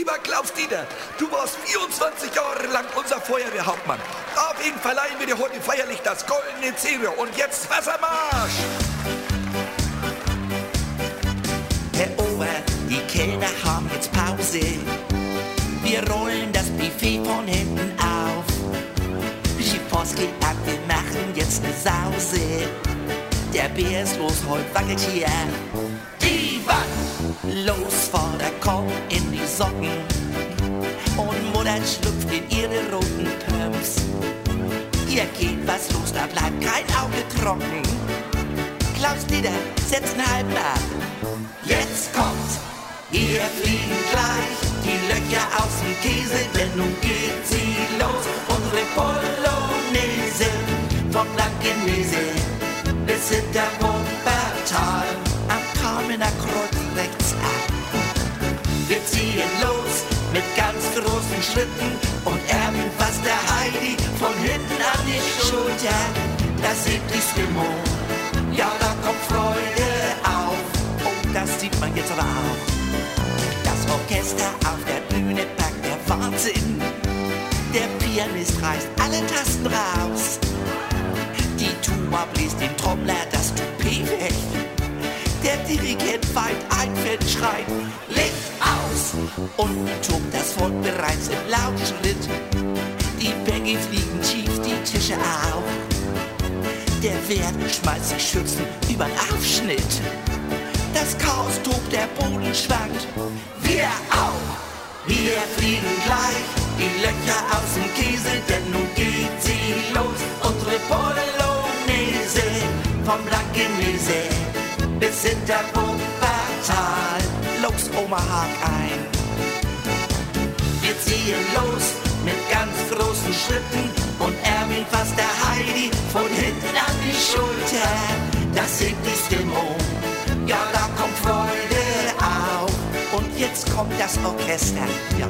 Lieber Klaus-Dieter, du warst 24 Jahre lang unser Feuerwehrhauptmann. Auf ihn verleihen wir dir heute feierlich das goldene Zebra. Und jetzt Wassermarsch! Herr Ober, die Kellner haben jetzt Pause. Wir rollen das Buffet von hinten auf. Die Post geht ab, wir machen jetzt ne Sause. Der Bär ist los, heute wackelt hier die Wand. Los, Vorderkorb in die Socken. Und Mutter schlüpft in ihre roten Pumps. Hier geht was los, da bleibt kein Auge trocken. Klaus-Dieter, setz einen halben ab. Jetzt kommt's, hier fliegen gleich die Löcher aus dem Käse, denn nun geht sie los. Unsere Polonaise von Blankenese bis hinter Wuppertal am Kamener Kreuz rechts ab. Wir ziehen los mit ganz großen Schritten und Erwin fasst der Heidi von hinten an die Schulter. Das hebt die Stimmung, ja, da kommt Freude auf. Oh, das sieht man jetzt aber auch. Das Orchester auf der Bühne packt der Wahnsinn. Der Pianist reißt alle Tasten raus. Die Tuba bläst den Trommler das Toupet weg. Der Dirigent weint ein Feld, schreit Licht aus. Unten tobt das Volk bereits im Lautschritt. Die Bänke fliegen tief, die Tische auf. Der Wert schmeißt sich Schützen übern Aufschnitt. Das Chaos tobt, der Boden schwankt. Wir auch. Wir fliegen gleich die Löcher aus dem Käse, denn nun geht sie los. Unsere Polonaise vom Blankenese bis hinter Wuppertal. Los, Oma, hak ein. Wir ziehen los mit ganz großen Schritten und Erwin fasst der Heidi von hinten an die Schulter. Das hebt die Stimmung, ja, da kommt Freude auf. Und jetzt kommt das Orchester, ja.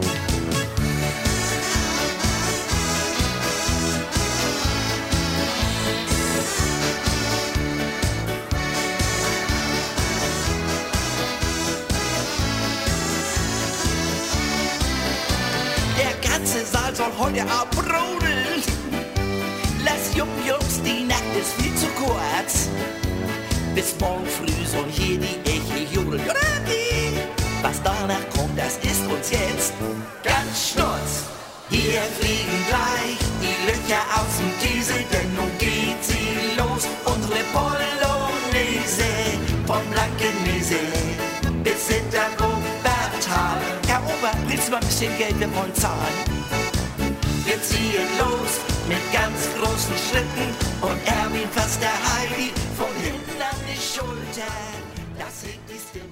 Der ganze Saal soll heute Abend brodeln. Lass Jungs, die Nacht ist viel zu kurz. Bis morgen früh soll hier die Eche jodeln. Was danach kommt, das ist uns jetzt ganz schnurz. Hier fliegen gleich die Löcher aus dem Käse, denn nun geht sie los. Unsere Polonaise vom Blankenese bis hinter Wuppertal. Herr Ober, bringst du mal ein bisschen Geld, wir wollen zahlen. Wir ziehen los mit ganz großen Schritten und Erwin fasst der Heidi von hinten an die Schulter. Das hebt die Stimme.